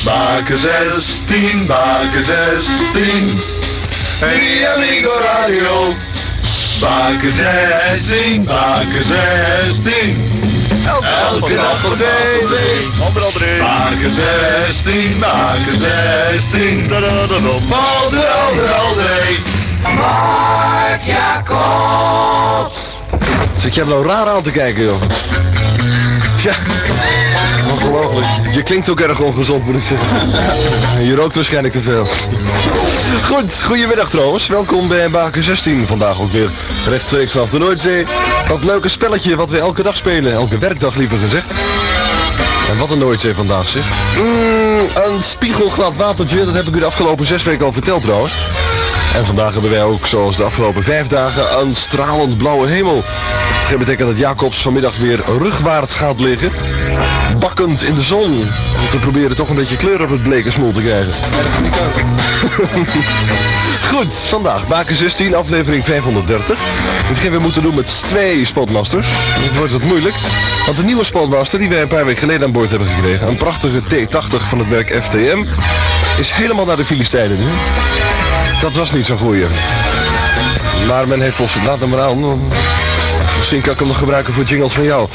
Baken 16, Baken 16. Hey amigo radio. Baken 16, Baken 16. Elke dag op tv. Baken 16, Baken 16. Alder. Mark Jacobs. Zit jij nou raar aan te kijken, joh? Ja, ongelooflijk. Je klinkt ook erg ongezond, moet ik zeggen. Je rookt waarschijnlijk te veel. Goed, goedemiddag trouwens. Welkom bij Baken 16. Vandaag ook weer rechtstreeks vanaf de Noordzee. Dat leuke spelletje wat we elke dag spelen. Elke werkdag liever gezegd. En wat een Noordzee vandaag zeg. Een spiegelglad watertje, dat heb ik u de afgelopen 6 weken al verteld trouwens. En vandaag hebben wij ook, zoals de afgelopen 5 dagen, een stralend blauwe hemel. Dat betekent dat Jacobs vanmiddag weer rugwaarts gaat liggen. Bakkend in de zon. Om te proberen toch een beetje kleur op het bleke smoel te krijgen. Goed, vandaag Baken 16, aflevering 530. Hetgeen we moeten doen met 2 Spotmasters. Het wordt wat moeilijk. Want de nieuwe Spotmaster die wij een paar weken geleden aan boord hebben gekregen, een prachtige T80 van het merk FTM, is helemaal naar de Filistijnen nu. Dat was niet zo'n goeie. Maar men heeft ons, laat hem maar aan. Misschien kan ik hem nog gebruiken voor jingles van jou.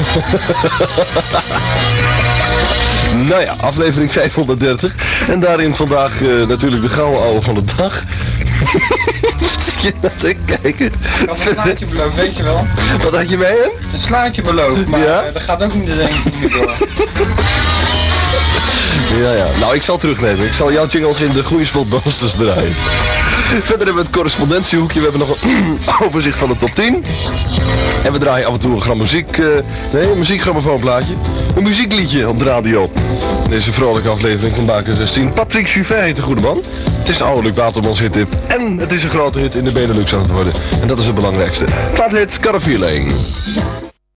Nou ja, aflevering 530. En daarin vandaag natuurlijk de gouden ouwe van de dag. Wat zit je nou te kijken? Ik had een slaatje beloofd, weet je wel. Wat had je bij hem? Een slaatje beloofd, maar Ja? dat gaat ook niet de niet door. Ja. Nou, ik zal terugnemen. Ik zal jouw jingles in de goede Spotmasters draaien. Verder hebben we het correspondentiehoekje. We hebben nog een overzicht van de top 10. En we draaien af en toe een een muziekgrammofoonplaatje. Een muziekliedje op de radio. Deze vrolijke aflevering van Baken 16. Patrick Juvet heet de goede man. Het is een ouderlijk Watermans hittip. En het is een grote hit in de Benelux aan het worden. En dat is het belangrijkste. Het heet Carafeeling.